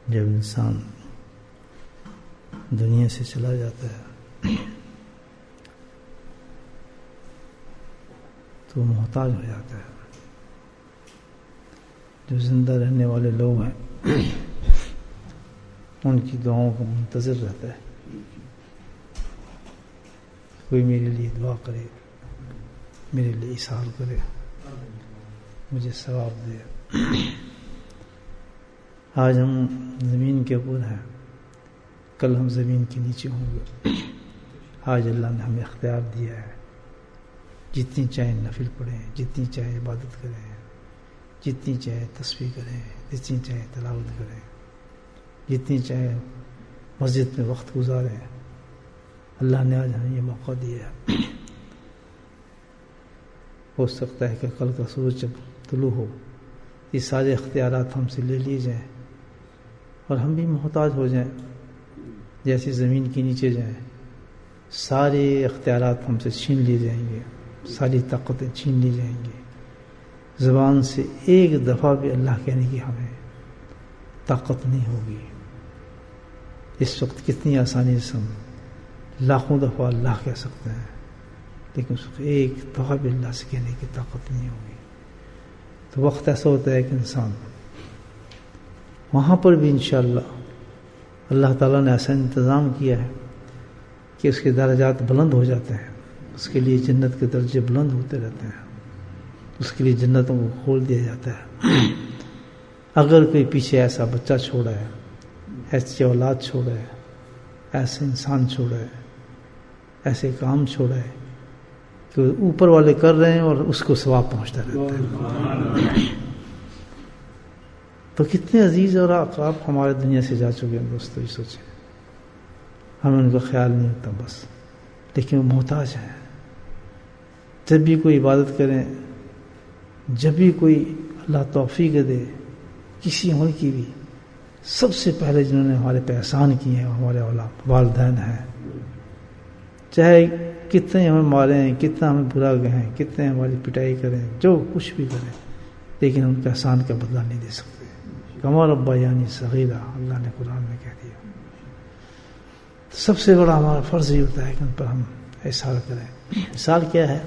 جب انسان دنیا سے چلا جاتا ہے تو وہ محتاج ہو جاتا ہے. جو زندہ رہنے والے لوگ ہیں ان کی دعاؤں کا منتظر رہتا ہے. کوئی میرے لیے دعا کرے, میرے لیے اظہار کرے, مجھے ثواب دے. آج ہم زمین کے اوپر ہیں, کل ہم زمین کے نیچے ہوں گے. آج اللہ نے ہمیں اختیار دیا ہے, جتنی چاہے نفل پڑھیں, جتنی چاہے عبادت کریں, جتنی چاہے تسبیح کریں, جتنی چاہے تلاوت کریں, جتنی چاہے مسجد میں وقت گزاریں. اللہ نے آج ہمیں یہ موقع دیا ہے. ہو سکتا ہے کہ کل کا سورج جب طلوع ہو یہ سارے اختیارات ہم سے لے لیے جائیں اور ہم بھی محتاج ہو جائیں, جیسے زمین کے نیچے جائیں. سارے اختیارات ہم سے چھین لیے جائیں گے, ساری طاقتیں چھین لی جائیں گی. زبان سے ایک دفعہ بھی اللہ کہنے کی ہمیں طاقت نہیں ہوگی. اس وقت کتنی آسانی سے ہم لاکھوں دفعہ اللہ کہہ سکتے ہیں, لیکن اس کو ایک دفعہ بھی اللہ سے کہنے کی طاقت نہیں ہوگی. تو وقت ایسا ہوتا ہے کہ انسان وہاں پر بھی انشاءاللہ اللہ تعالیٰ نے ایسا انتظام کیا ہے کہ اس کے درجات بلند ہو جاتے ہیں. اس کے لیے جنت کے درجے بلند ہوتے رہتے ہیں. اس کے لیے جنتوں کو کھول دیا جاتا ہے. اگر کوئی پیچھے ایسا بچہ چھوڑا ہے, ایسی اولاد چھوڑا ہے, ایسے انسان چھوڑا ہے, ایسے کام چھوڑا ہے کہ اوپر والے کر رہے ہیں اور اس کو ثواب پہنچتا رہتا ہے. تو کتنے عزیز اور اقرب ہمارے دنیا سے جا چکے ہیں دوستو, یہ سوچیں. ہمیں ان کا خیال نہیں ہوتا بس, لیکن وہ محتاج ہیں. جب بھی کوئی عبادت کریں, جب بھی کوئی اللہ توفیق دے کسی عمل کی بھی, سب سے پہلے جنہوں نے ہمارے پہ احسان کیے ہیں ہمارے والدین ہیں. چاہے کتنے ہمیں ماریں, کتنا ہمیں برا کہیں, کتنے ہماری پٹائی کریں, جو کچھ بھی کریں, لیکن ان کے احسان کا بدلہ نہیں دے سکتے. کما ربیانی صغیرا, اللہ نے قرآن میں کہہ دیا. سب سے بڑا ہمارا فرض یہ ہوتا ہے کہ ان پر ہم احسان کریں. مثال کیا ہے؟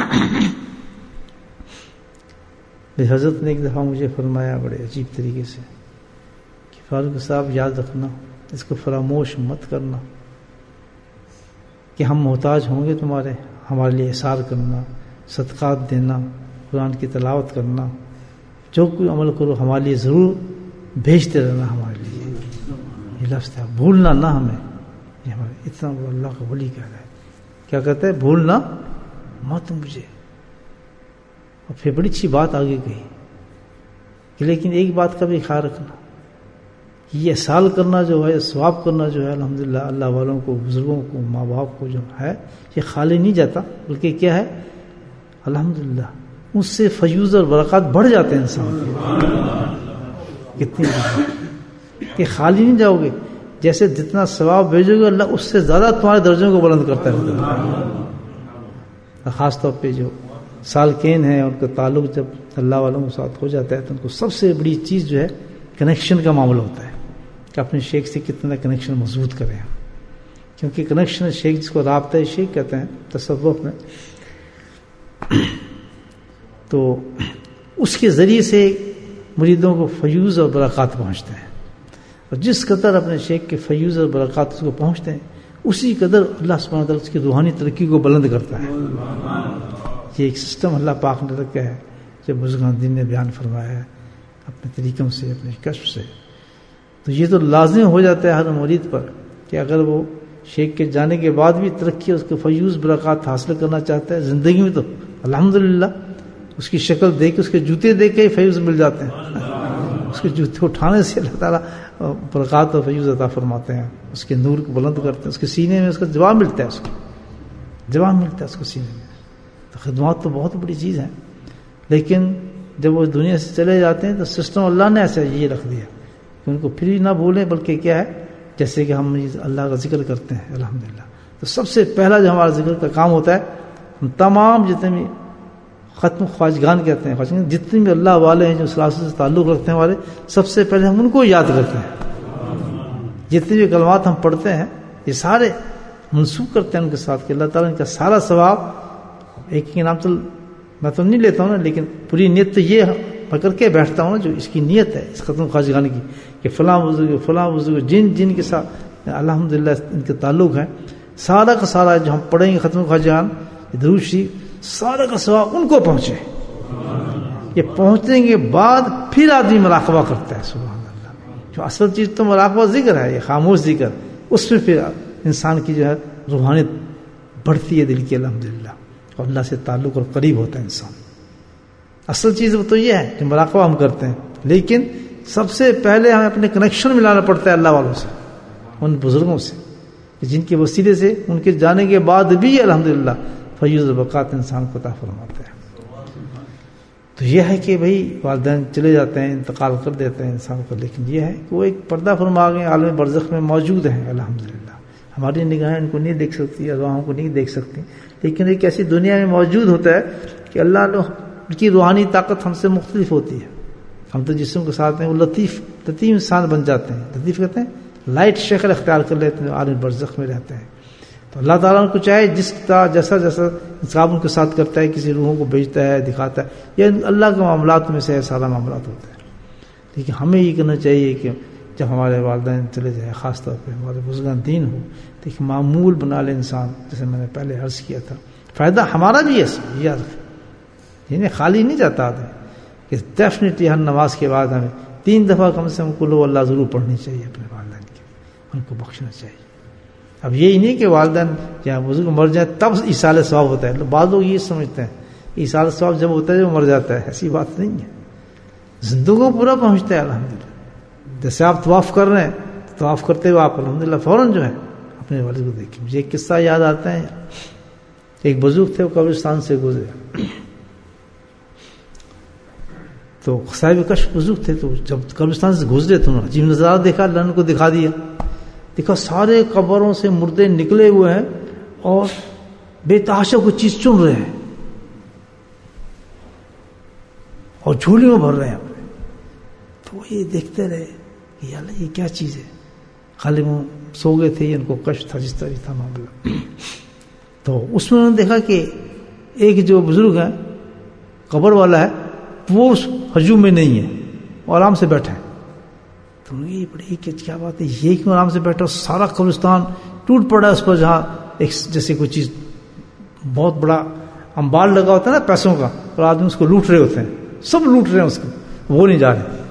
حضرت نے ایک دفعہ مجھے فرمایا بڑے عجیب طریقے سے کہ فاروق صاحب یاد رکھنا, اس کو فراموش مت کرنا کہ ہم محتاج ہوں گے تمہارے. ہمارے لیے احسان کرنا, صدقات دینا, قرآن کی تلاوت کرنا, جو کوئی عمل کرو ہمارے لیے ضرور بھیجتے رہنا. ہمارے لیے یہ لفظ ہے, بھولنا نہ ہمیں. یہ ہمارے اتنا بڑا اللہ کا ولی کہہ رہا ہے. کیا کہتا ہے؟ بھولنا مت مجھے. اور پھر بڑی اچھی بات آگے کہی کہ لیکن ایک بات کا بھی خیال رکھنا, یہ احسان کرنا جو ہے, ثواب کرنا جو ہے, الحمدللہ اللہ والوں کو, بزرگوں کو, ماں باپ کو جو ہے, یہ خالی نہیں جاتا, بلکہ کیا ہے الحمدللہ اس سے فیوز اور برکات بڑھ جاتے ہیں انسان کے. کتنی کہ خالی نہیں جاؤ گے, جیسے جتنا ثواب بھیجو گے اللہ اس سے زیادہ تمہارے درجوں کو بلند کرتا رہتا ہے. خاص طور پہ جو سالکین ہیں ان کا تعلق جب اللہ والوں کے ساتھ ہو جاتا ہے تو ان کو سب سے بڑی چیز جو ہے کنیکشن کا معاملہ ہوتا ہے کہ اپنے شیخ سے کتنا کنیکشن مضبوط کریں. کیونکہ کنیکشن شیخ, جس کو رابطہ شیخ کہتے ہیں تصوف میں, تو اس کے ذریعے سے مریدوں کو فیوز اور برکات پہنچتے ہیں. اور جس قدر اپنے شیخ کے فیوز اور برکات اس کو پہنچتے ہیں, اسی قدر اللہ سبحانہ وتعالیٰ اس کی روحانی ترقی کو بلند کرتا ہے. یہ ایک سسٹم اللہ پاک نے رکھا ہے, جب بزرگان دین نے بیان فرمایا ہے اپنے طریقوں سے, اپنے کشف سے. تو یہ تو لازم ہو جاتا ہے ہر مرید پر کہ اگر وہ شیخ کے جانے کے بعد بھی ترقی, اس کے فیوز برکات حاصل کرنا چاہتا ہے زندگی میں, تو الحمدللہ اس کی شکل دیکھ کے, اس کے جوتے دیکھ کے ہی فیوز مل جاتے ہیں. اس کے جوتے اٹھانے سے اللہ تعالیٰ برکات اور فیوز عطا فرماتے ہیں, اس کے نور کو بلند کرتے ہیں. اس کے سینے میں اس کا جواب ملتا ہے, اس کو جواب ملتا ہے اس کو سینے میں. تو خدمات تو بہت بڑی چیز ہے, لیکن جب وہ دنیا سے چلے جاتے ہیں تو سسٹم اللہ نے ایسا یہ رکھ دیا کہ ان کو پھر نہ بھولیں, بلکہ کیا ہے جیسے کہ ہم اللہ کا ذکر کرتے ہیں الحمدللہ. تو سب سے پہلا جو ہمارا ذکر کا کام ہوتا ہے, ہم تمام جتنے بھی ختم خواجگان کہتے ہیں, جتنے بھی اللہ والے ہیں جو سلاسل سے تعلق رکھتے ہیں والے, سب سے پہلے ہم ان کو یاد کرتے ہیں. جتنے بھی کلمات ہم پڑھتے ہیں یہ سارے منسوخ کرتے ہیں ان کے ساتھ کہ اللہ تعالیٰ ان کا سارا ثواب ایک ہی نام تو میں تو نہیں لیتا ہوں نا، لیکن پوری نیت تو یہ پکڑ کے بیٹھتا ہوں نا جو اس کی نیت ہے اس ختم خواجگان کی کہ فلاں بزرگ جن کے ساتھ الحمدللہ ان کے تعلق ہیں، سارا کا سارا جو ہم پڑھیں گے ختم خواجگان درود شریف سارا کا ثواب ان کو پہنچے. یہ پہنچنے کے بعد پھر آدمی مراقبہ کرتا ہے. سبحان اللہ. جو اصل چیز تو مراقبہ ذکر ہے، یہ خاموش ذکر، اس میں پھر انسان کی جو ہے روحانیت بڑھتی ہے دل کی الحمدللہ، اور اللہ سے تعلق اور قریب ہوتا ہے انسان. اصل چیز تو یہ ہے کہ مراقبہ ہم کرتے ہیں، لیکن سب سے پہلے ہمیں اپنے کنیکشن ملانا پڑتا ہے اللہ والوں سے، ان بزرگوں سے، جن کے وسیلے سے ان کے جانے کے بعد بھی الحمدللہ فیض البرکات انسان کو عطا فرماتے ہیں. تو یہ ہے کہ بھئی والدین چلے جاتے ہیں، انتقال کر دیتے ہیں انسان کو، لیکن یہ ہے کہ وہ ایک پردہ فرما گئے، عالم برزخ میں موجود ہیں الحمدللہ. ہماری نگاہیں ان کو نہیں دیکھ سکتی، ارواحوں کو نہیں دیکھ سکتی، لیکن ایک ایسی دنیا میں موجود ہوتا ہے کہ اللہ کی روحانی طاقت ہم سے مختلف ہوتی ہے. ہم تو جسم کے ساتھ ہیں، وہ لطیف انسان بن جاتے ہیں. لطیف کہتے ہیں لائٹ شکل اختیار کر لیتے ہیں، عالم برزخ میں رہتے ہیں. تو اللہ تعالیٰ کو چاہے جس طرح جیسا انصاف ان کے ساتھ کرتا ہے، کسی روحوں کو بھیجتا ہے، دکھاتا ہے، یہ اللہ کے معاملات میں سے سارا معاملات ہوتا ہے. لیکن ہمیں یہ کرنا چاہیے کہ جب ہمارے والدین چلے جائیں، خاص طور پہ ہمارے بزرگان دین ہو، تو ایک معمول بنا لے انسان، جیسے میں نے پہلے عرض کیا تھا. فائدہ ہمارا بھی ہے اس میں، یاد رکھیں، یعنی خالی نہیں جاتا آدمی، کہ ڈیفینیٹلی ہر نماز کے بعد ہمیں 3 دفعہ کم سے کم قل هو اللہ ضرور پڑھنی چاہیے اپنے والدین کی، ان کو بخشنا چاہیے. اب یہی نہیں کہ والدین یا بزرگ مر جائیں تب ایصال ثواب ہوتا ہے. بعض لوگ یہ سمجھتے ہیں ایصال ثواب جب ہوتا ہے جب مر جاتا ہے. ایسی بات نہیں ہے، زندگوں پورا پہنچتا ہے الحمدللہ. جیسے آپ طواف کر رہے ہیں، طواف کرتے ہوئے آپ الحمدللہ فوراً جو ہے اپنے والد کو دیکھیں. مجھے ایک قصہ یاد آتا ہے، ایک بزرگ تھے، وہ قبرستان سے گزرے، تو صاحب کشف بزرگ تھے، تو جب قبرستان سے گزرے تو انہوں نے عجیب نظارہ دیکھا، اللہ نے کو دکھا دیا. دیکھا سارے قبروں سے مردے نکلے ہوئے ہیں اور بے تحاشا کوئی چیز چن رہے ہیں اور جھولی میں بھر رہے ہیں. تو وہ یہ دیکھتے رہے کہ یار یہ کیا چیز ہے. خالی وہ سو گئے تھے، ان کو کشف تھا، جس طرح تھا معاملہ. تو اس میں انہوں نے دیکھا کہ ایک جو بزرگ ہے قبر والا ہے وہ اس ہجوم میں نہیں ہے، وہ آرام سے بیٹھا ہے. تو یہ بڑی کیا بات ہے، یہ کیوں آرام سے بیٹھا؟ سارا قبرستان ٹوٹ پڑا ہے اس پر، جہاں ایک جیسے کوئی چیز بہت بڑا امبار لگا ہوتا ہے نا پیسوں کا، اور آدمی اس کو لوٹ رہے ہوتے ہیں، سب لوٹ رہے ہیں اس کو، وہ نہیں جا رہے.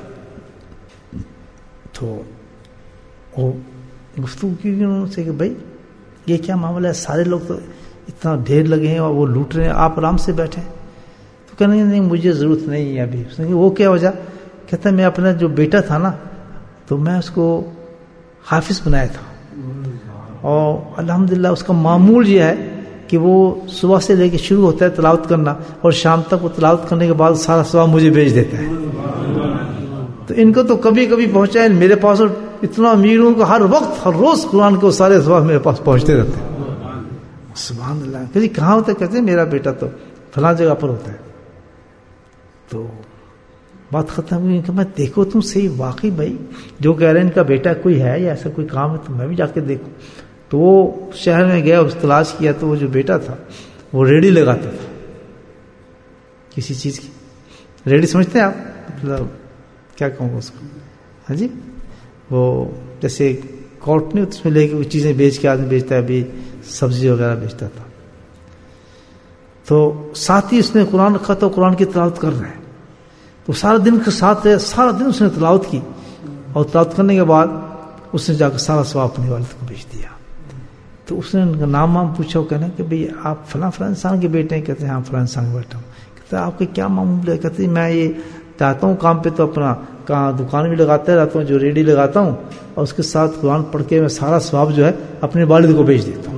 تو وہ گفتگو کی انہوں سے کہ بھائی یہ کیا معاملہ ہے، سارے لوگ تو اتنا ڈھیر لگے ہیں اور وہ لوٹ رہے ہیں، آپ آرام سے بیٹھے. تو کہنے لگے نہیں مجھے ضرورت نہیں ہے ابھی. اس نے وہ کیا وجہ؟ کہتا ہے میں اپنا جو بیٹا تھا نا، تو میں اس کو حافظ بنایا تھا، اور الحمدللہ اس کا معمول یہ ہے کہ وہ صبح سے لے کے شروع ہوتا ہے تلاوت کرنا، اور شام تک وہ تلاوت کرنے کے بعد سارا ثواب مجھے بھیج دیتا ہے. تو ان کو تو کبھی کبھی پہنچائے، میرے پاس اتنا امیر ہوں کہ ہر وقت ہر روز قرآن کے سارے ثواب میرے پاس پہنچتے رہتے ہیں. سبحان اللہ. کہ کہاں ہوتا ہے؟ کہتے ہیں میرا بیٹا تو فلاں جگہ پر ہوتا ہے. تو بات ختم ہوئی کہ میں دیکھو تم صحیح، واقعی بھائی جو کہہ رہے ہیں ان کا بیٹا کوئی ہے یا ایسا کوئی کام ہے تو میں بھی جا کے دیکھوں. تو وہ شہر میں گیا، اس تلاش کیا، تو وہ جو بیٹا تھا وہ ریڑھی لگاتا تھا کسی چیز کی. ریڑھی سمجھتے ہیں آپ؟ مطلب کیا کہوں گا اس کو، ہاں جی، وہ جیسے کوٹ نہیں اس میں لے کے وہ چیزیں بیچ کے آدمی بیچتا ہے، ابھی سبزی وغیرہ بیچتا تھا. تو ساتھ ہی اس نے قرآن رکھا تو قرآن کی تلاوت کر رہے ہیں. تو سارا دن کے ساتھ رہے، سارا دن اس نے تلاوت کی، اور تلاوت کرنے کے بعد اس نے جا کے سارا ثواب اپنے والد کو بھیج دیا. تو اس نے ان کا نام پوچھا، وہ کہنا کہ بھئی آپ فلاں انسان کے بیٹے ہیں؟ کہتے ہیں ہاں فلاں انسان کا بیٹا ہوں. کہتے ہیں آپ کا کیا معمول ہے؟ کہتے ہیں میں یہ جاتا ہوں کام پہ تو اپنا کہاں دکان بھی لگاتا رہتا ہوں، جو ریڈی لگاتا ہوں، اور اس کے ساتھ قرآن پڑھ کے میں سارا ثواب جو ہے اپنے والد کو بھیج دیتا ہوں.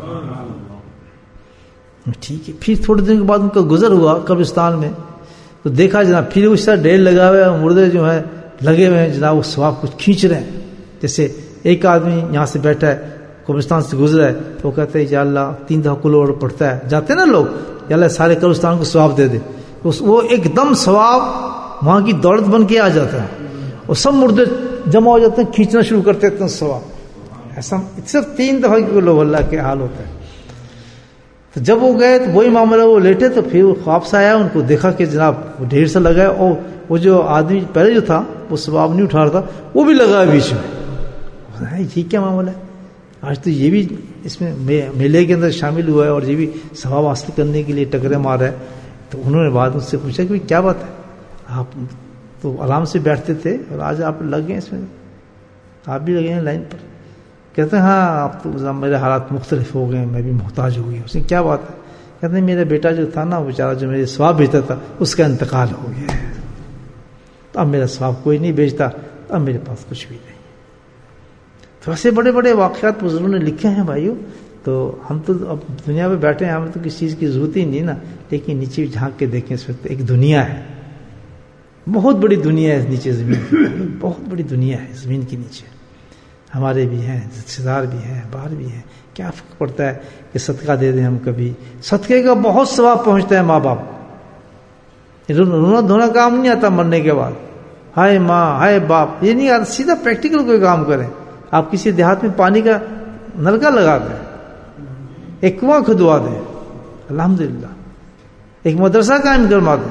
ٹھیک ہے. پھر تھوڑے دن کے بعد ان کا گزر ہوا قبرستان میں، تو دیکھا جناب پھر اس طرح ڈھیر لگا ہوا ہے، مردے جو ہیں لگے ہوئے ہیں جناب، وہ ثواب کچھ کھینچ رہے ہیں. جیسے ایک آدمی یہاں سے بیٹھا ہے، قبرستان سے گزرا ہے، تو وہ کہتے ہیں یا اللہ 3 دفعہ قل هو پڑھتا ہے، جاتے ہیں نا لوگ، یا اللہ سارے قبرستان کو ثواب دے دے. وہ ایک دم ثواب وہاں کی دولت بن کے آ جاتا ہے، اور سب مردے جمع ہو جاتے ہیں کھینچنا شروع کرتے ہیں ثواب. ایسا صرف 3 دفعہ کی لوگ اللہ کے حال ہوتا ہے. تو جب وہ گئے تو وہی معاملہ, وہ لیٹے تو پھر وہ خواب سے آیا, ان کو دیکھا کہ جناب وہ ڈھیر سے لگا ہے, اور وہ جو آدمی پہلے جو تھا وہ ثواب نہیں اٹھا رہا تھا وہ بھی لگا ہے بیچ میں. یہ کیا معاملہ ہے, آج تو یہ بھی اس میں میلے کے اندر شامل ہوا ہے اور یہ بھی ثواب حاصل کرنے کے لیے ٹکرے مار رہا ہے. تو انہوں نے بعد مجھ سے پوچھا کہ کیا بات ہے, آپ تو آرام سے بیٹھتے تھے اور آج آپ لگ گئے اس میں, آپ بھی لگے ہیں لائن پر. کہتے ہیں ہاں اب تو میرے حالات مختلف ہو گئے, میں بھی محتاج ہو گئی. اس نے کیا بات ہے, کہتے ہیں میرا بیٹا جو تھا نا, وہ بیچارہ جو میرے ثواب بیچتا تھا اس کا انتقال ہو گیا ہے, تو اب میرا ثواب کوئی نہیں بیچتا, اب میرے پاس کچھ بھی نہیں. تو ایسے بڑے بڑے واقعات بزرگوں نے لکھے ہیں بھائیو. تو ہم تو اب دنیا میں بیٹھے ہیں, ہمیں تو کسی چیز کی ضرورت ہی نہیں نا, لیکن نیچے جھانک کے دیکھیں اس وقت ایک دنیا ہے, بہت بڑی دنیا ہے نیچے زمین, بہت بڑی دنیا ہے زمین کے نیچے. ہمارے بھی ہیں رشتے دار بھی ہیں, باہر بھی ہیں. کیا فرق پڑتا ہے کہ صدقہ دے دیں ہم, کبھی صدقے کا بہت ثواب پہنچتا ہے. ماں باپ رونا دھونا کام نہیں آتا مرنے کے بعد, ہائے ماں ہائے باپ یہ نہیں آتا, سیدھا پریکٹیکل کوئی کام کریں. آپ کسی دیہات میں پانی کا نلکا لگا دیں, ایک کنواں کھدوا دیں, الحمدللہ ایک مدرسہ قائم کروا دیں.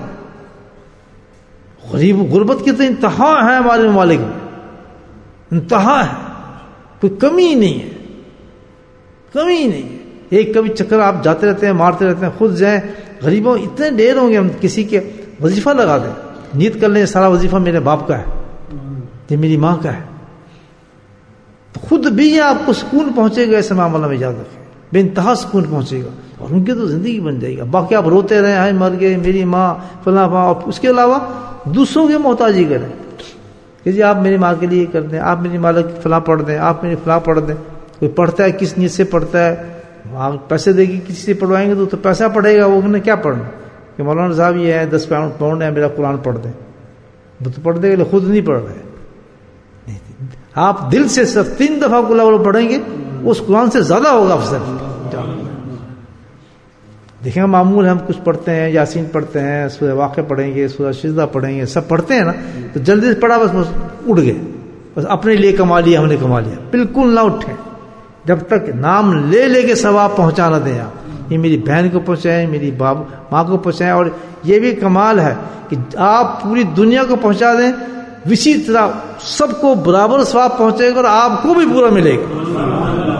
غریب غربت کی تو انتہا ہے ہمارے ممالک میں, انتہا ہے, کوئی کمی نہیں ہے, کمی نہیں ہے. ایک کبھی چکر آپ جاتے رہتے ہیں, مارتے رہتے ہیں, خود جائیں. غریبوں اتنے ڈھیر ہوں گے, ہم کسی کے وظیفہ لگا دیں, نیت کر لیں سارا وظیفہ میرے باپ کا ہے, یہ میری ماں کا ہے, تو خود بھی آپ کو سکون پہنچے گا. ایسے معاملہ میں یاد رکھیں, بے انتہا سکون پہنچے گا, اور ان کی تو زندگی بن جائے گا. باقی آپ روتے رہیں, ہائے مر گئے میری ماں فلاں ماں, اور اس کے علاوہ دوسروں کی محتاجی کریں کہ جی آپ میری ماں کے لیے کر دیں, آپ میری ماں فلاں پڑھ دیں, آپ میری فلاں پڑھ دیں. کوئی پڑھتا ہے کس نیت سے پڑھتا ہے, پیسے دے کے کسی سے پڑھوائیں گے تو پیسہ پڑھے گا, وہ نے کیا پڑھنا کہ مولانا صاحب یہ ہے 10 پاؤنڈ ہے میرا قرآن پڑھ دیں, وہ تو پڑھ دے گا, خود نہیں پڑھ رہے. آپ دل سے صرف 3 دفعہ قل اعوذ پڑھیں گے, اس قرآن سے زیادہ ہوگا افضل. دیکھیں معمول ہم کچھ پڑھتے ہیں, یاسین پڑھتے ہیں, سورہ واقعہ پڑھیں گے, سورہ سجدہ پڑھیں گے, سب پڑھتے ہیں نا, تو جلدی سے پڑھا بس اٹھ گئے, بس اپنے لیے کما لیا, ہم نے کما لیا. بالکل نہ اٹھیں جب تک نام لے لے کے ثواب پہنچا نہ دیں. آپ یہ میری بہن کو پہنچائیں, میری ماں کو پہنچائیں, اور یہ بھی کمال ہے کہ آپ پوری دنیا کو پہنچا دیں, اسی طرح سب کو برابر ثواب پہنچے گا اور آپ کو بھی پورا ملے گا.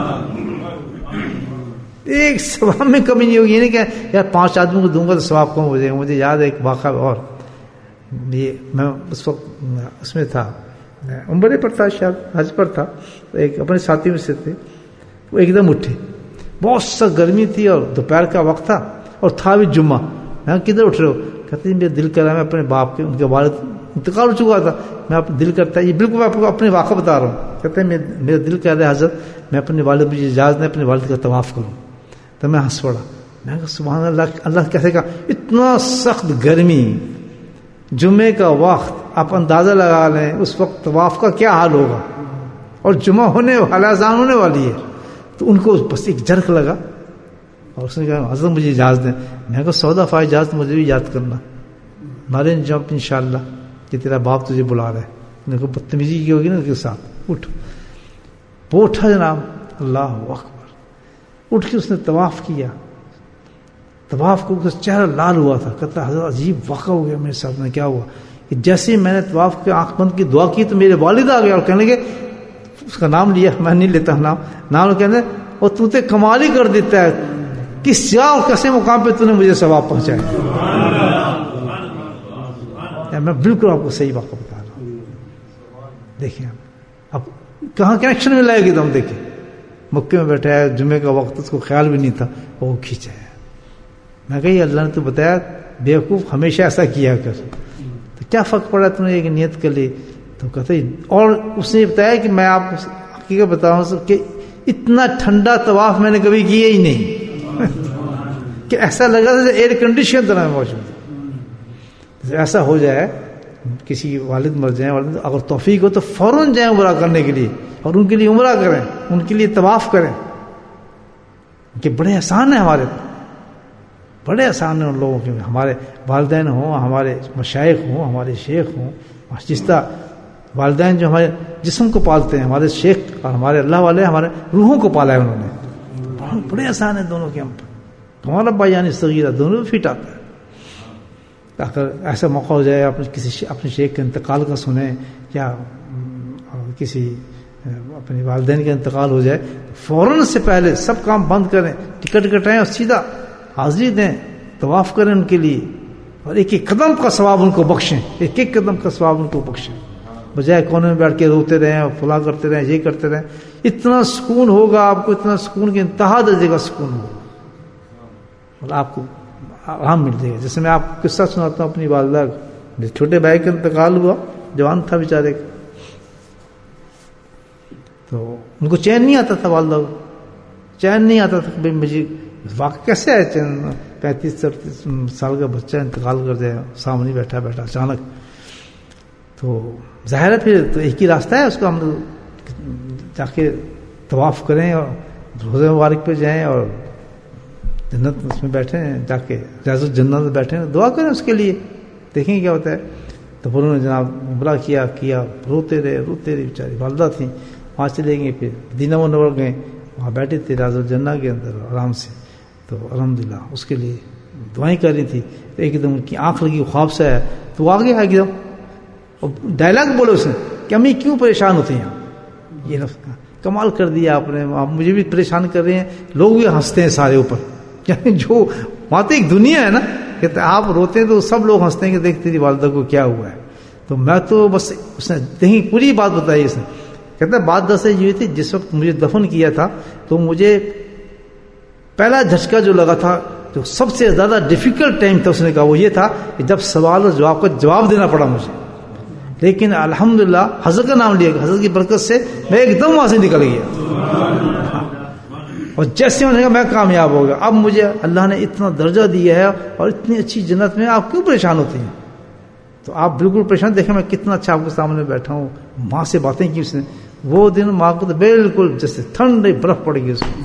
ایک ثواب میں کمی نہیں ہوگی. یہ نہیں کہ یار 5 آدمیوں کو دوں گا تو ثواب کم ہو جائے گا. مجھے یاد ہے ایک واقعہ, اور یہ میں اس وقت اس میں تھا, عمرے پر تھا, شاید حج پر تھا. ایک اپنے ساتھی میں سے تھے, وہ ایک دم اٹھے, بہت سخت گرمی تھی اور دوپہر کا وقت تھا, اور تھا بھی جمعہ. میں کدھر اٹھ رہے ہو, کہتے ہیں میرا دل کر رہا ہے, میں اپنے باپ کے, ان کے والد انتقال ہو چکا تھا, میں دل کرتا ہے, یہ بالکل میں آپ کو اپنے واقعہ بتا رہا ہوں. کہتے ہیں میرا دل کر رہا ہے حضرت, میں اپنے والد, مجھے اجازت دیں اپنے والد کا طواف کروں. تو میں ہنس پڑا, میں کہا سبحان اللہ, اللہ کیسے کہا, اتنا سخت گرمی, جمعے کا وقت, آپ اندازہ لگا لیں اس وقت طواف کا کیا حال ہوگا, اور جمعہ ہونے والا, اذان ہونے والی ہے. تو ان کو بس ایک جھرک لگا, اور اس نے کہا حضرت مجھے اجازت دیں. میں کہا 100 دفعہ اجازت, مجھے بھی یاد کرنا, مارے جمپ انشاءاللہ کہ تیرا باپ تجھے بلا رہا ہے. انہوں نے کہا بدتمیزی کی ہوگی نا اس کے ساتھ, اٹھ. وہ اٹھا جناب, اللہ اکبر, اٹھ کے اس نے طواف کیا. طواف کو چہرہ لال ہوا تھا. کہتا حضرت عجیب واقعہ ہو گیا میرے ساتھ میں. کیا ہوا کہ جیسے ہی میں نے طواف کے آنکھ بند کی دعا کی تو میرے والد آ گئے اور کہنے لگے, اس کا نام لیا, میں نہیں لیتا نام کہنے, اور تو تے کمال ہی کر دیتا ہے, کس جا اور کیسے مقام پہ تو نے مجھے ثواب پہنچایا. میں بالکل آپ کو صحیح واقعہ بتا رہا ہوں. دیکھیں اب کہاں کنیکشن میں لائے گی تو ہم دیکھیں, مکے میں بیٹھا ہے, جمعے کا وقت, اس کو خیال بھی نہیں تھا, وہ کھینچا ہے. میں کہا اللہ نے تو بتایا بیوقوف ہمیشہ ایسا کیا کر, تو کیا فرق پڑا تم نے ایک نیت کر لی. تو کہتے, اور اس نے بتایا کہ میں آپ کو حقیقت بتاؤں کہ اتنا ٹھنڈا طواف میں نے کبھی کیا ہی نہیں کہ ایسا لگا تھا ایئر کنڈیشن طرح موجود. ایسا ہو جائے کسی والد مر جائیں, والد اگر توفیق ہو تو فوراً جائیں عمرہ کرنے کے لیے, اور ان کے لیے عمرہ کریں, ان کے لیے طواف کریں, کہ بڑے آسان ہیں ہمارے, بڑے آسان ہیں ان لوگوں کے. ہمارے والدین ہوں, ہمارے مشائخ ہوں, ہمارے شیخ ہوں, جس طرح والدین جو ہمارے جسم کو پالتے ہیں، ہمارے شیخ اور ہمارے اللہ والے ہمارے روحوں کو پالا ہے انہوں نے، بڑے آسان ہیں دونوں کے ہم پر. ہمارا بھائی یعنی صغیرہ دونوں فٹ آتا ہے. اگر ایسا موقع ہو جائے آپ اپنے شیخ کے انتقال کا سنیں یا کسی اپنے والدین کا انتقال ہو جائے، فوراً سے پہلے سب کام بند کریں، ٹکٹ کٹائیں اور سیدھا حاضری دیں، طواف کریں ان کے لیے، اور ایک ایک قدم کا ثواب ان کو بخشیں، ایک ایک قدم کا ثواب ان کو بخشیں، بجائے کونے میں بیٹھ کے روتے رہیں اور فلاں کرتے رہیں، یہ کرتے رہیں. اتنا سکون ہوگا آپ کو، اتنا سکون کی انتہا درجے کا سکون ہوگا اور آپ کو آرام مل جائے گا. جیسے میں آپ کو قصہ سناتا ہوں اپنی والدہ کا، چھوٹے بھائی کا انتقال ہوا، جوان تھا بیچارے کا، تو ان کو چین نہیں آتا تھا، والدہ کو چین نہیں آتا تھا کہ مجھے واقع کیسے ہے چین، 35-37 سال کا بچہ انتقال کر جائے سامنے بیٹھا اچانک. تو ظاہر ہے پھر تو ایک ہی راستہ ہے اس کو، ہم جا کے طواف کریں اور روزہ مبارک پہ جائیں اور جنت اس میں بیٹھیں، جا کے ریاض الجنت میں بیٹھیں، دعا کریں اس کے لیے، دیکھیں کیا ہوتا ہے. تو پھر انہوں نے جناب عمرہ کیا، روتے رہے بیچاری والدہ تھیں. وہاں چلے گئے، پھر مدینہ منورہ گئے، وہاں بیٹھے تھے ریاض الجنت کے اندر آرام سے. تو الحمدللہ اس کے لیے دعائیں کر رہی تھی. ایک دم ان کی آنکھ لگی، خواب سے آیا تو آگے ایک دم اور ڈائلاگ بولے اس نے کہ امی کیوں پریشان ہوتے ہیں. یہ لفظ کمال کر دیا آپ نے، آپ مجھے بھی پریشان کر رہے ہیں. لوگ بھی ہنستے ہیں سارے اوپر، یعنی جو وہاں تو ایک دنیا ہے نا، کہتے آپ روتے ہیں تو سب لوگ ہنستے ہیں کہ دیکھ تیری والدہ کو کیا ہوا ہے. تو میں تو بس اس نے دیکھیں پوری بات بتائی اس نے. کہتا ہے بات دس یہ تھی، جس وقت مجھے دفن کیا تھا تو مجھے پہلا جھٹکا جو لگا تھا، جو سب سے زیادہ ڈیفیکلٹ ٹائم تھا، اس نے کہا وہ یہ تھا کہ جب سوال اور جواب کا جواب دینا پڑا مجھے. لیکن الحمدللہ حضرت کا نام لیا گیا، حضرت کی برکت سے میں ایک دم وہاں سے نکل گیا اور جیسے انہوں نے کہا میں کامیاب ہو گیا. اب مجھے اللہ نے اتنا درجہ دیا ہے اور اتنی اچھی جنت میں آپ کیوں پریشان ہوتے ہیں؟ تو آپ بالکل پریشان، دیکھیں میں کتنا اچھا آپ کے سامنے بیٹھا ہوں. ماں سے باتیں کی اس نے، وہ دن ماں کو تو بالکل جیسے ٹھنڈی برف پڑ گئی اس کو.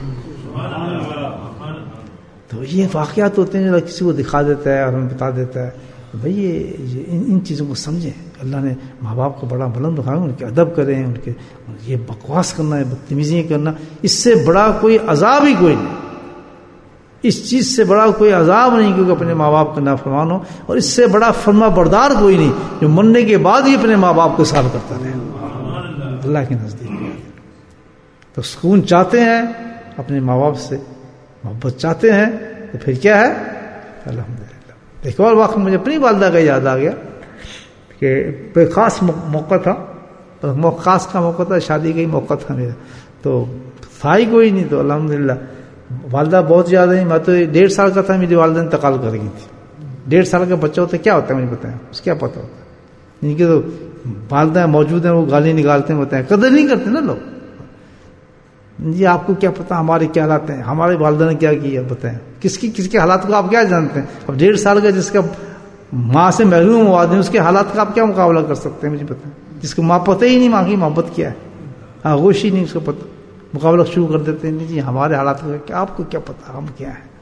تو یہ واقعات ہوتے ہیں جو کسی کو دکھا دیتا ہے اور ہمیں بتا دیتا ہے بھائی یہ ان چیزوں کو سمجھیں. اللہ نے ماں باپ کو بڑا بلند رکھا ہے، ان کے ادب کریں، ان کے یہ بکواس کرنا ہے، بدتمیزیاں کرنا، اس سے بڑا کوئی عذاب ہی کوئی نہیں. اس چیز سے بڑا کوئی عذاب نہیں کیونکہ اپنے ماں باپ کا نافرمان ہو، اور اس سے بڑا فرما بردار کوئی نہیں جو مرنے کے بعد ہی اپنے ماں باپ کو سال کرتا رہے اللہ کے نزدیک. تو سکون چاہتے ہیں اپنے ماں باپ سے، محبت چاہتے ہیں تو پھر کیا ہے الحمدللہ. ایک اور واقعہ مجھے اپنی والدہ کا یاد آ گیا کہ خاص موقع تھا، خاص کا موقع تھا، شادی کا ہی موقع تھا میرا، تو تھا ہی کوئی نہیں. تو الحمدللہ والدہ بہت زیادہ ہیں. میں تو 1.5 سال کا تھا، میری والدہ انتقال کر گئی تھی. 1.5 سال کا بچہ ہوتا ہے کیا ہوتا ہے مجھے بتائیں، اس کیا پتہ ہوتا ہے. ان کے تو والدہ موجود ہیں، وہ گالی نکالتے ہیں، بتائیں قدر نہیں کرتے نا لوگ. جی آپ کو کیا پتا ہمارے کیا حالات ہیں، ہمارے والدہ نے کیا کیا، بتائیں کس کے حالات کو آپ کیا جانتے ہیں. اب 1.5 سال کا جس کا ماں سے محروم ہوا دیں، اس کے حالات کا آپ کیا مقابلہ کر سکتے ہیں مجھے بتائیں. جس کو ماں پتہ ہی نہیں ماں کی محبت کیا ہے، آغوش ہی نہیں اس کو پتہ، مقابلہ شروع کر دیتے ہیں جی ہمارے حالات کا کیا، آپ کو کیا پتا ہم کیا ہیں.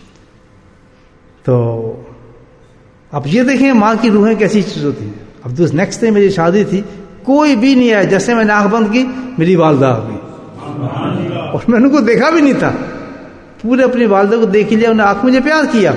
تو اب یہ دیکھیں ماں کی روحیں کیسی چیز ہوتی ہیں. اب نیکسٹ ڈے میری شادی تھی، کوئی بھی نہیں آیا، جیسے میں نے آنکھ بند کی میری والدہ آ گئی اور میں نے ان کو دیکھا بھی نہیں تھا. پورے اپنی والدہ کو دیکھ لیا، انہوں نے آنکھ مجھے پیار کیا.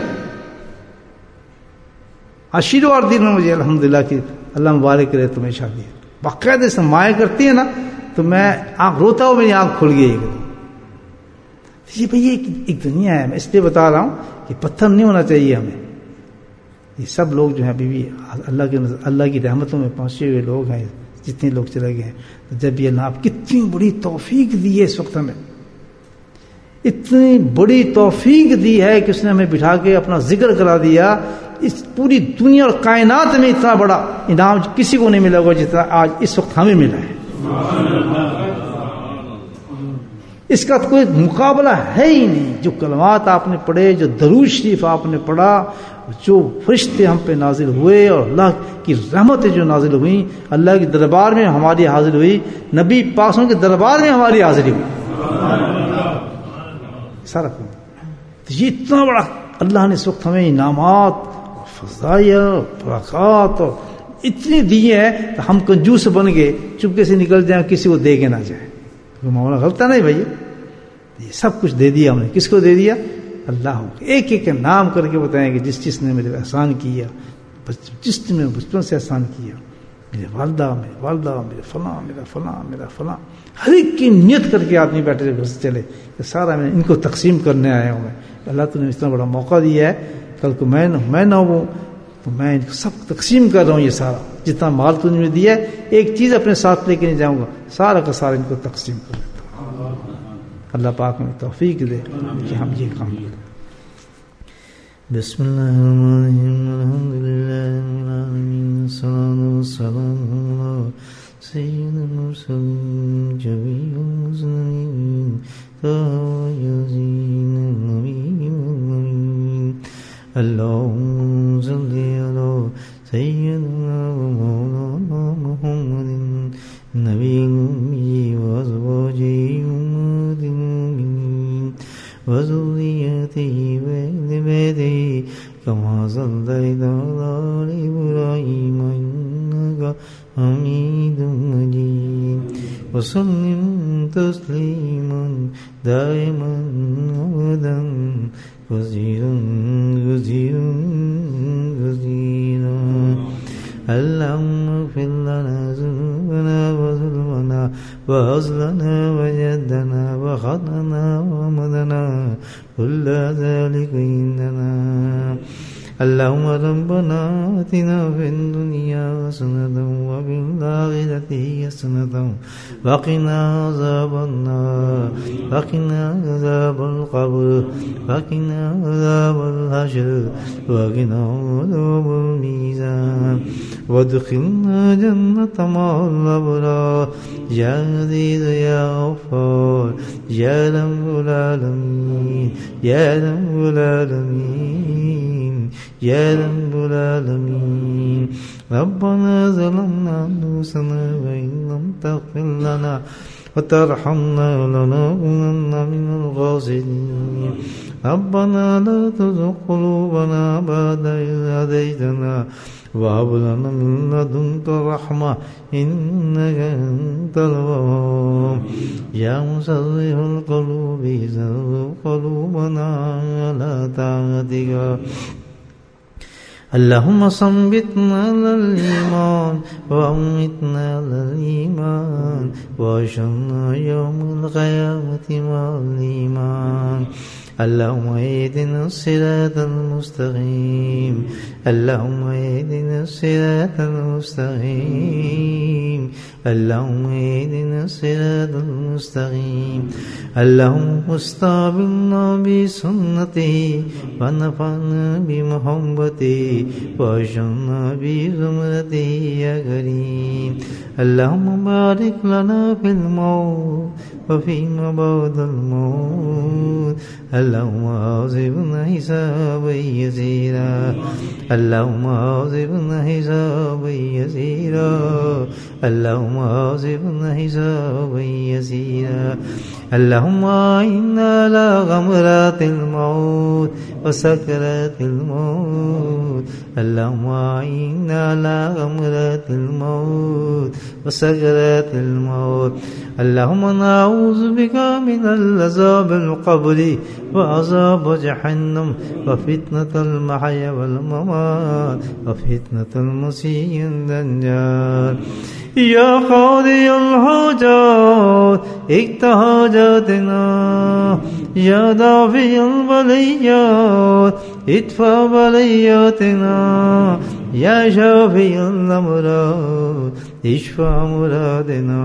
آشیرواد دن میں مجھے الحمدللہ کہ اللہ مبارک کرے تمہیں شادی. باقاعدہ سے مائیں کرتی ہیں نا تو میں آنکھ روتا ہوں، میری آنکھ کھل گئی. یہ بھائی ایک دنیا ہے. میں اس لیے بتا رہا ہوں کہ پتھر نہیں ہونا چاہیے ہمیں. یہ سب لوگ جو ہیں ابھی بھی اللہ کی رحمتوں میں پہنچے ہوئے لوگ ہیں، جتنے لوگ چلے گئے ہیں. تو جب یہ اللہ آپ کتنی بڑی توفیق دی ہے اس وقت ہمیں، اتنی بڑی توفیق دی ہے کہ اس نے ہمیں بٹھا کے اپنا ذکر کرا دیا. اس پوری دنیا اور کائنات میں اتنا بڑا انعام کسی کو نہیں ملا ہوگا جتنا آج اس وقت ہمیں ملا ہے. اس کا کوئی مقابلہ ہے ہی نہیں. جو کلمات آپ نے پڑھے، جو درود شریف آپ نے پڑھا، جو فرشتے ہم پہ نازل ہوئے اور اللہ کی رحمتیں جو نازل ہوئیں، اللہ کے دربار میں ہماری حاضر ہوئی، نبی پاکوں کے دربار میں ہماری حاضری ہوئی، سارا تو یہ اتنا بڑا اللہ نے اس وقت ہمیں انعامات، فضائل، برکات اور इतनी दिए हैं तो हम कंजूस बन गए, चुपके से निकल जाए, किसी को दे के ना जाए। तो मामला गलत है नहीं भैया, ये सब कुछ दे दिया हमने। किसको दे दिया? अल्लाह को। एक एक नाम करके बताएंगे, जिसने मेरे एहसान किया, जिसने मेरे बचपन से एहसान किया, मेरे वालदा, मेरे फलां, हर एक की नियत करके आदमी बैठे घर से चले, सारा मैं इनको तकसीम करने आया हूँ। मैं अल्लाह तूने इतना बड़ा मौका दिया है, कल को मैं ना हूँ तो मैं इनको सब तकसीम कर रहा हूँ। ये सारा जितना माल तूने दिया है, एक चीज़ अपने साथ लेके नहीं जाऊँगा, सारा का सारा इनको तकसीम कर देता हूँ। अल्लाह पाक में तौफीक दे कि हम ये काम करें। बिस्मिल्लाहिर्रहमानिर्रहीम, अल्हम्दुलिल्लाहि सल्लल्लाहु अलैहि वसल्लम सय्यिदुल मुरसलीन जमीउल मुज़निबीन ताय्यिबीन नबीय्यिन अल्लाहुम्मा सल्लि अला सय्यिदिना व मौलाना मुहम्मदिन नबिय्यिल उम्मी व अज़वाजिहि उम्महातिल मुमिनीन व ज़ुर्रिय्यतिहि व अहलि बैतिहि कमा सल्लैता अला इब्राहीम इन्नका हमीदुम मजीद व सल्लिम तस्लीमान दाइमन अबदन गज़ीरन अल्लाहुम्मा इग़फिर लना ज़ुनूबना व ज़ुल्मना व हज़लना व जद्दना व ख़ताना व अमदना कुल्ला ज़ालिका इंदना। अल्लाहुम्मा रब्बना आतिना फ़िद दुनिया हसनतन व फ़िल आख़िरति हसनतन व क़िना अज़ाबन्नार व क़िना अज़ाबल क़ब्र व क़िना अज़ाबल हश्र व क़िना अज़ाबल मीज़ान वअदख़िलना जन्नत मअल अबरार या अज़ीज़ या गफ़्फ़ार या रब्बुल आलमीन या रब्बुल आलमीन या रब्बुल आलमीन। रब्बना ज़लमना अनफुसना व इन लम तग़फ़िर लना व तरहमना लनकुनन्ना मिनल ख़ासिरीन। रब्बना ला तुज़िग़ क़ुलूबना बअद इज़ हदैतना व हब लना मिन लदुनका रहमा इन्नका अंतल वहाब। या मुसर्रिफ़ल क़ुलूबि सर्रिफ़ क़ुलूबना अला ताअतिका। अल्लाहुम्मा सब्बितना अलल ईमान व अम्मितना अलल ईमान व अहशुरना यौमल क़यामति मअल ईमान। अल्लाहुम्मा इहदिना सिरातल मुस्तक़ीम अल्लाहुम्मा इहदिना सिरातल मुस्तक़ीम अल्लाहुम्मा इहदिना सिरातल मुस्तक़ीम। अल्लाहुम्मा इस्तबिलना बिसुन्नतिही व नफ़अना बिमुहब्बतिही व अहशुरना बिज़ुमरतिही या करीम। अल्लाहुम्मा बारिक लना फिल मौत व फ़ीमा बअदल मौत। अल्लाहुम्मा आज़िबना हिसाबन यसीरा अल्लाहुम्मा आज़िबना हिसाबन यसीरा अल्लाहुम्मा आज़िबना हिसाबन यसीरा। अल्लाहुम्मा इन्ना अला गमरातिल मौत व सकरातिल मौत। अल्लाहुम्मा इन्ना अला गमरातिल मौत व सकरातिल मौत। अल्लाहुम्मा नऊज़ु बिका मिनल अज़ाबिल क़ब्रि व अज़ाब जहन्नम व फितनतल महया वल ममात व फितनतल मसीहिद दज्जाल। या क़ादियल हाजात इक़्ता हाजातना या दाफ़िअल बलिय्यात इदफ़ा बलिय्यातना या शाफ़िअल अमराद इशफ़ा मुरादना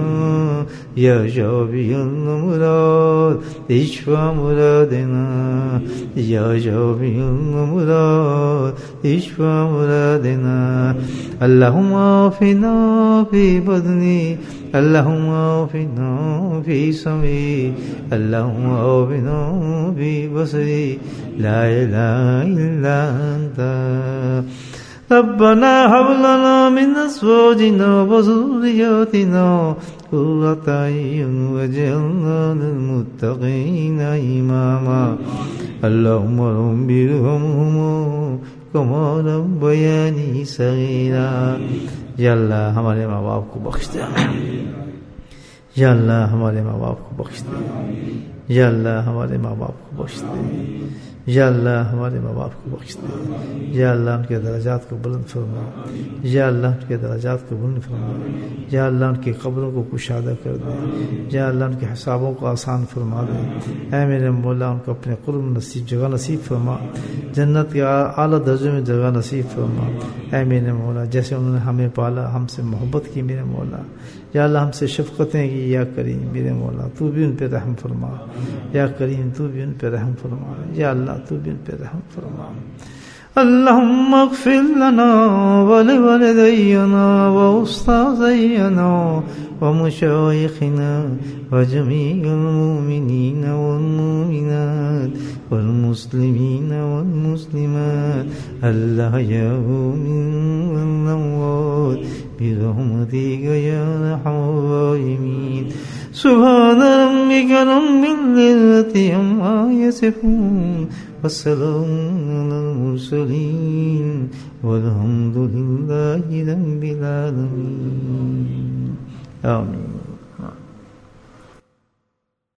या शाफ़िअल अमराद इशफ़ा मुरादना या शाफ़िअल अमराद इशफ़ा मुरादना। अल्लाहुम्मा आफ़िना फ़ी बदनी अल्लाहुम्मा आफ़िना फ़ी समई अल्लाहुम्मा आफ़िना फ़ी बसरी ला इलाहा इल्ला अंता। रब्बना हब लना मिन अज़वाजिना व ज़ुर्रिय्यतिना क़ुर्रत अय्युन वज'अलना लिलमुत्तक़ीना इमामा। अल्लाहुम्मा रब्बिरहमहुमा كما ربياني صغيرا. یا اللہ ہمارے ماں باپ کو بخش دے، یا اللہ ہمارے ماں باپ کو بخش دے، یا اللہ ہمارے ماں باپ کو بخش دے، یا اللہ ہمارے ماں باپ کو بخش دے، یا اللہ ان کے درجات کو بلند فرما، یا اللہ ان کے درجات کو بلند فرما، یا اللہ ان کی قبروں کو کشادہ کر دے، یا اللہ ان کے حسابوں کو آسان فرما دے. اے میرے مولا ان کو اپنے قرب نصیب جگہ نصیب فرما، جنت کے اعلیٰ درجوں میں جگہ نصیب فرما. اے میرے مولا جیسے انہوں نے ہمیں پالا، ہم سے محبت کی میرے مولا، یا اللہ ہم سے شفقتیں کی، یا کریم میرے مولا تو بھی ان پہ رحم فرما، یا کریم تو بھی ان پہ رحم فرما، یا اللہ تو بھی ان پہ رحم فرما. اللهم اغفر لنا ولوالدينا وأستاذينا ومشايخنا وجميع المؤمنين والمؤمنات والمسلمين والمسلمات الأحياء منهم والأموات برحمتك يا أرحم الراحمين. سبحان ربك رب العزة عما يصفون والسلام على المرسلين والحمد لله رب العالمين. آمين.